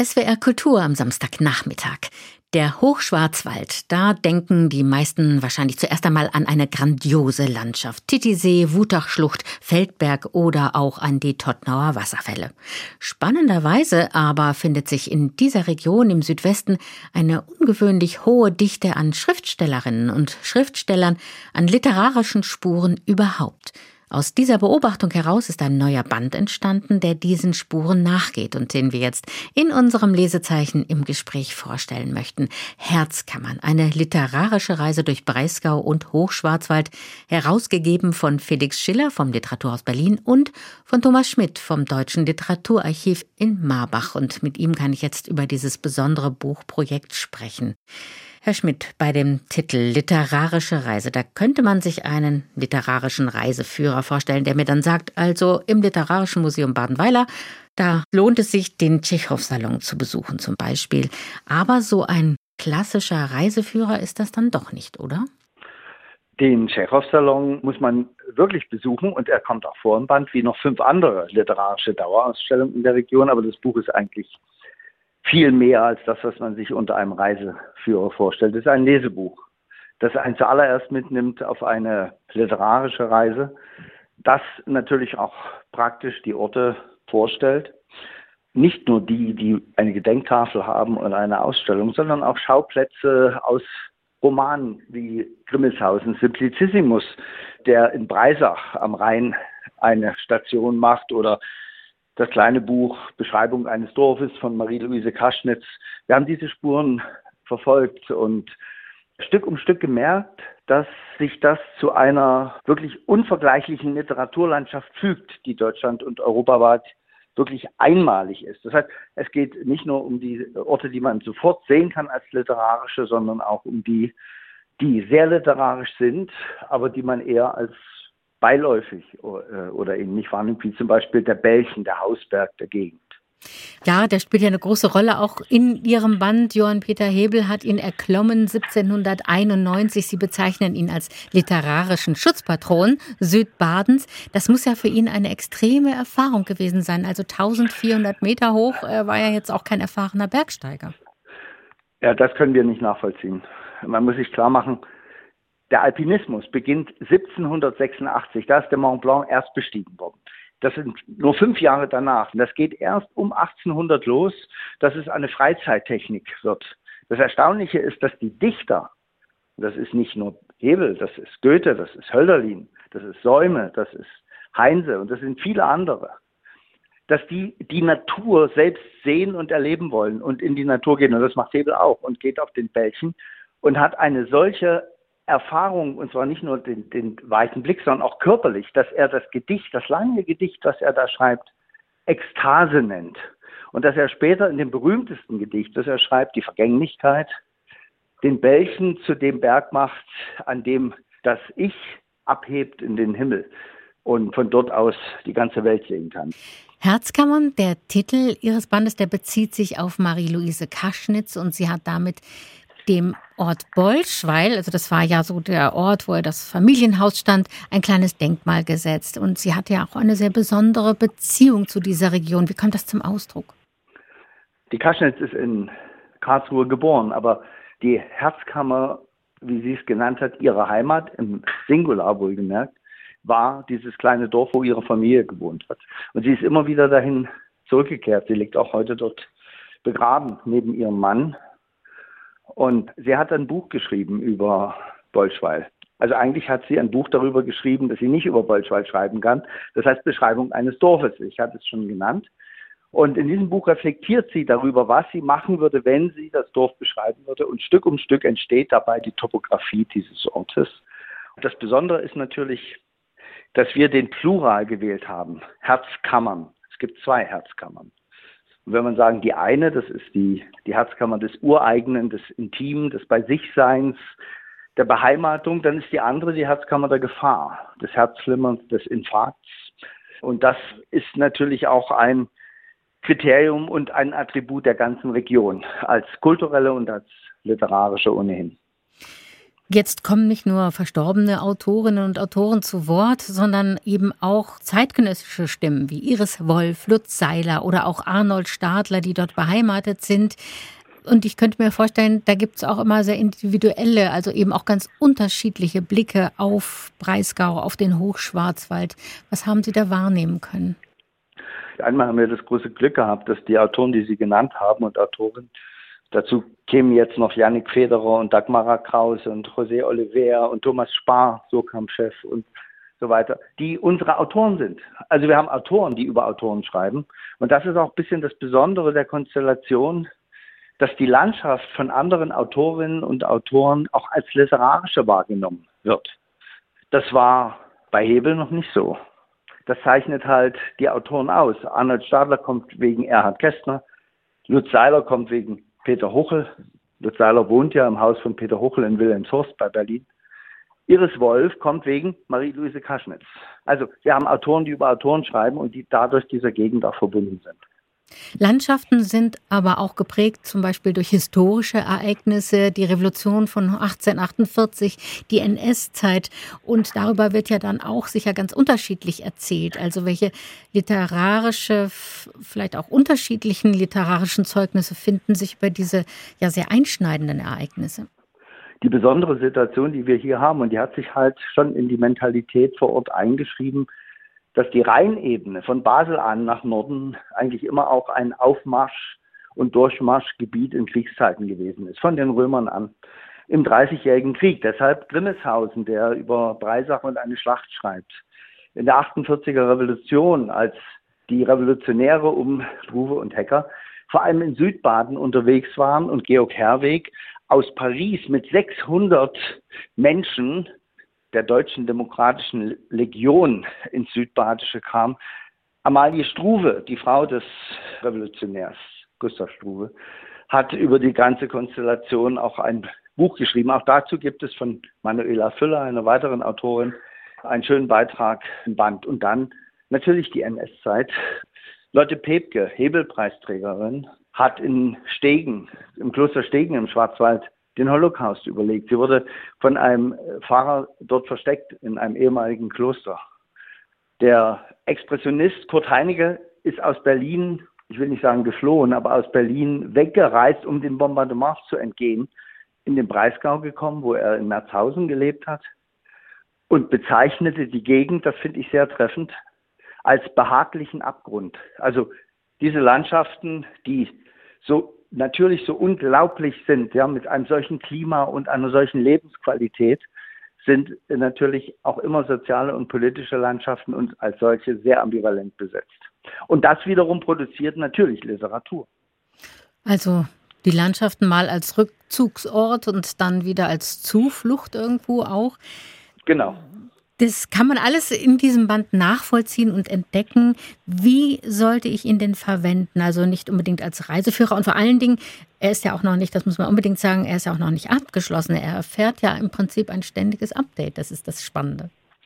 SWR Kultur am Samstagnachmittag. Der Hochschwarzwald, da denken die meisten wahrscheinlich zuerst einmal an eine grandiose Landschaft. Titisee, Wutachschlucht, Feldberg oder auch an die Tottnauer Wasserfälle. Spannenderweise aber findet sich in dieser Region im Südwesten eine ungewöhnlich hohe Dichte an Schriftstellerinnen und Schriftstellern, an literarischen Spuren überhaupt. Aus dieser Beobachtung heraus ist ein neuer Band entstanden, der diesen Spuren nachgeht und den wir jetzt in unserem Lesezeichen im Gespräch vorstellen möchten. Herzkammern, eine literarische Reise durch Breisgau und Hochschwarzwald, herausgegeben von Felix Schiller vom Literaturhaus Berlin und von Thomas Schmidt vom Deutschen Literaturarchiv in Marbach. Und mit ihm kann ich jetzt über dieses besondere Buchprojekt sprechen. Herr Schmidt, bei dem Titel Literarische Reise, da könnte man sich einen literarischen Reiseführer vorstellen, der mir dann sagt, also im Literarischen Museum Badenweiler, da lohnt es sich, den Tschechow-Salon zu besuchen zum Beispiel. Aber so ein klassischer Reiseführer ist das dann doch nicht, oder? Den Tschechow-Salon muss man wirklich besuchen und er kommt auch vor im Band, wie noch 5 andere literarische Dauerausstellungen in der Region, aber das Buch ist eigentlich viel mehr als das, was man sich unter einem Reiseführer vorstellt. Es ist ein Lesebuch, das einen zuallererst mitnimmt auf eine literarische Reise, das natürlich auch praktisch die Orte vorstellt. Nicht nur die eine Gedenktafel haben und eine Ausstellung, sondern auch Schauplätze aus Romanen wie Grimmelshausen, Simplicissimus, der in Breisach am Rhein eine Station macht, oder das kleine Buch Beschreibung eines Dorfes von Marie-Louise Kaschnitz. Wir haben diese Spuren verfolgt und Stück um Stück gemerkt, dass sich das zu einer wirklich unvergleichlichen Literaturlandschaft fügt, die Deutschland und europaweit wirklich einmalig ist. Das heißt, es geht nicht nur um die Orte, die man sofort sehen kann als literarische, sondern auch um die sehr literarisch sind, aber die man eher als beiläufig oder eben nicht wahrnimmt, wie zum Beispiel der Belchen, der Hausberg der Gegend. Ja, der spielt ja eine große Rolle auch in Ihrem Band. Johann Peter Hebel hat ihn erklommen 1791. Sie bezeichnen ihn als literarischen Schutzpatron Südbadens. Das muss ja für ihn eine extreme Erfahrung gewesen sein. Also 1400 Meter hoch, war ja jetzt auch kein erfahrener Bergsteiger. Ja, das können wir nicht nachvollziehen. Man muss sich klar machen, der Alpinismus beginnt 1786. Da ist der Mont Blanc erst bestiegen worden. Das sind nur 5 Jahre danach. Und das geht erst um 1800 los, dass es eine Freizeittechnik wird. Das Erstaunliche ist, dass die Dichter, das ist nicht nur Hebel, das ist Goethe, das ist Hölderlin, das ist Säume, das ist Heinse und das sind viele andere, dass die Natur selbst sehen und erleben wollen und in die Natur gehen. Und das macht Hebel auch und geht auf den Belchen und hat eine solche Erfahrung, und zwar nicht nur den weiten Blick, sondern auch körperlich, dass er das Gedicht, das lange Gedicht, was er da schreibt, Ekstase nennt. Und dass er später in dem berühmtesten Gedicht, das er schreibt, die Vergänglichkeit, den Belchen zu dem Berg macht, an dem das Ich abhebt in den Himmel und von dort aus die ganze Welt sehen kann. Herzkammern, der Titel Ihres Bandes, der bezieht sich auf Marie-Louise Kaschnitz und sie hat damit dem Ort Bolschweil, also das war ja so der Ort, wo das Familienhaus stand, ein kleines Denkmal gesetzt. Und sie hatte ja auch eine sehr besondere Beziehung zu dieser Region. Wie kommt das zum Ausdruck? Die Kaschnitz ist in Karlsruhe geboren, aber die Herzkammer, wie sie es genannt hat, ihre Heimat, im Singular wohlgemerkt, war dieses kleine Dorf, wo ihre Familie gewohnt hat. Und sie ist immer wieder dahin zurückgekehrt. Sie liegt auch heute dort begraben, neben ihrem Mann. Und sie hat ein Buch geschrieben über Bolschweil. Also eigentlich hat sie ein Buch darüber geschrieben, dass sie nicht über Bolschweil schreiben kann. Das heißt Beschreibung eines Dorfes. Ich hatte es schon genannt. Und in diesem Buch reflektiert sie darüber, was sie machen würde, wenn sie das Dorf beschreiben würde. Und Stück um Stück entsteht dabei die Topographie dieses Ortes. Und das Besondere ist natürlich, dass wir den Plural gewählt haben. Herzkammern. Es gibt 2 Herzkammern. Und wenn man sagen, die eine, das ist die Herzkammer des Ureigenen, des Intimen, des Bei-sich-Seins, der Beheimatung, dann ist die andere die Herzkammer der Gefahr, des Herzflimmerns, des Infarkts. Und das ist natürlich auch ein Kriterium und ein Attribut der ganzen Region, als kulturelle und als literarische ohnehin. Jetzt kommen nicht nur verstorbene Autorinnen und Autoren zu Wort, sondern eben auch zeitgenössische Stimmen wie Iris Wolf, Lutz Seiler oder auch Arnold Stadler, die dort beheimatet sind. Und ich könnte mir vorstellen, da gibt es auch immer sehr individuelle, also eben auch ganz unterschiedliche Blicke auf Breisgau, auf den Hochschwarzwald. Was haben Sie da wahrnehmen können? Einmal haben wir das große Glück gehabt, dass die Autoren, die Sie genannt haben und Autorinnen, dazu kämen jetzt noch Yannick Federer und Dagmara Krause und José Oliver und Thomas Spar, Surkamp-Chef und so weiter, die unsere Autoren sind. Also wir haben Autoren, die über Autoren schreiben. Und das ist auch ein bisschen das Besondere der Konstellation, dass die Landschaft von anderen Autorinnen und Autoren auch als literarische wahrgenommen wird. Das war bei Hebel noch nicht so. Das zeichnet halt die Autoren aus. Arnold Stadler kommt wegen Erhard Kästner, Lutz Seiler kommt wegen Peter Huchel. Lutz Seiler wohnt ja im Haus von Peter Huchel in Wilhelmshorst bei Berlin. Iris Wolf kommt wegen Marie-Louise Kaschnitz. Also wir haben Autoren, die über Autoren schreiben und die dadurch dieser Gegend auch verbunden sind. Landschaften sind aber auch geprägt zum Beispiel durch historische Ereignisse, die Revolution von 1848, die NS-Zeit. Und darüber wird ja dann auch sicher ganz unterschiedlich erzählt. Also welche literarische, vielleicht auch unterschiedlichen literarischen Zeugnisse finden sich über diese ja sehr einschneidenden Ereignisse? Die besondere Situation, die wir hier haben, und die hat sich halt schon in die Mentalität vor Ort eingeschrieben, dass die Rheinebene von Basel an nach Norden eigentlich immer auch ein Aufmarsch- und Durchmarschgebiet in Kriegszeiten gewesen ist, von den Römern an, im Dreißigjährigen Krieg. Deshalb Grimmelshausen, der über Breisach und eine Schlacht schreibt. In der 48er Revolution, als die Revolutionäre um Struve und Hecker vor allem in Südbaden unterwegs waren und Georg Herwegh aus Paris mit 600 Menschen der Deutschen Demokratischen Legion ins Südbadische kam. Amalie Struve, die Frau des Revolutionärs Gustav Struve, hat über die ganze Konstellation auch ein Buch geschrieben. Auch dazu gibt es von Manuela Füller, einer weiteren Autorin, einen schönen Beitrag im Band. Und dann natürlich die NS-Zeit. Lotte Pepke, Hebel-Preisträgerin, hat in Stegen, im Kloster Stegen im Schwarzwald, den Holocaust überlegt. Sie wurde von einem Pfarrer dort versteckt in einem ehemaligen Kloster. Der Expressionist Kurt Heinecke ist aus Berlin, ich will nicht sagen geflohen, aber aus Berlin weggereist, um dem Bombardement zu entgehen, in den Breisgau gekommen, wo er in Merzhausen gelebt hat und bezeichnete die Gegend, das finde ich sehr treffend, als behaglichen Abgrund. Also diese Landschaften, die so natürlich so unglaublich sind, ja, mit einem solchen Klima und einer solchen Lebensqualität, sind natürlich auch immer soziale und politische Landschaften und als solche sehr ambivalent besetzt. Und das wiederum produziert natürlich Literatur. Also die Landschaften mal als Rückzugsort und dann wieder als Zuflucht irgendwo auch. Genau. Das kann man alles in diesem Band nachvollziehen und entdecken. Wie sollte ich ihn denn verwenden? Also nicht unbedingt als Reiseführer. Und vor allen Dingen, er ist ja auch noch nicht, das muss man unbedingt sagen, er ist ja auch noch nicht abgeschlossen. Er erfährt ja im Prinzip ein ständiges Update. Das ist das Spannende.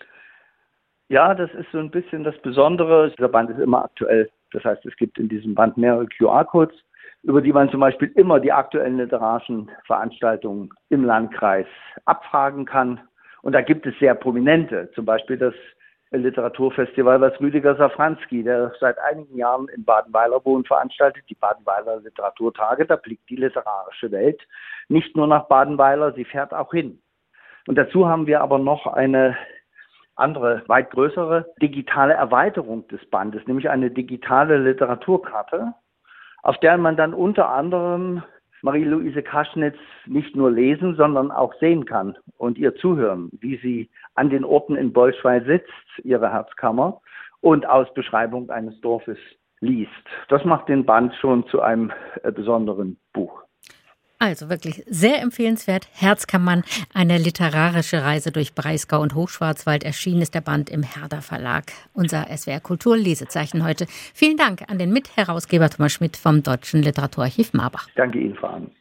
Ja, das ist so ein bisschen das Besondere. Dieser Band ist immer aktuell. Das heißt, es gibt in diesem Band mehrere QR-Codes, über die man zum Beispiel immer die aktuellen literarischen Veranstaltungen im Landkreis abfragen kann. Und da gibt es sehr prominente, zum Beispiel das Literaturfestival, was Rüdiger Safranski, der seit einigen Jahren in Badenweiler wohnt, veranstaltet, die Badenweiler Literaturtage. Da blickt die literarische Welt nicht nur nach Badenweiler, sie fährt auch hin. Und dazu haben wir aber noch eine andere, weit größere digitale Erweiterung des Bandes, nämlich eine digitale Literaturkarte, auf der man dann unter anderem Marie-Louise Kaschnitz nicht nur lesen, sondern auch sehen kann und ihr zuhören, wie sie an den Orten in Bolschwei sitzt, ihre Herzkammer, und aus Beschreibung eines Dorfes liest. Das macht den Band schon zu einem besonderen Buch. Also wirklich sehr empfehlenswert. Herzkammern, eine literarische Reise durch Breisgau und Hochschwarzwald. Erschienen ist der Band im Herder Verlag. Unser SWR Kultur Lesezeichen heute. Vielen Dank an den Mitherausgeber Thomas Schmidt vom Deutschen Literaturarchiv Marbach. Danke Ihnen, Frau Ahn.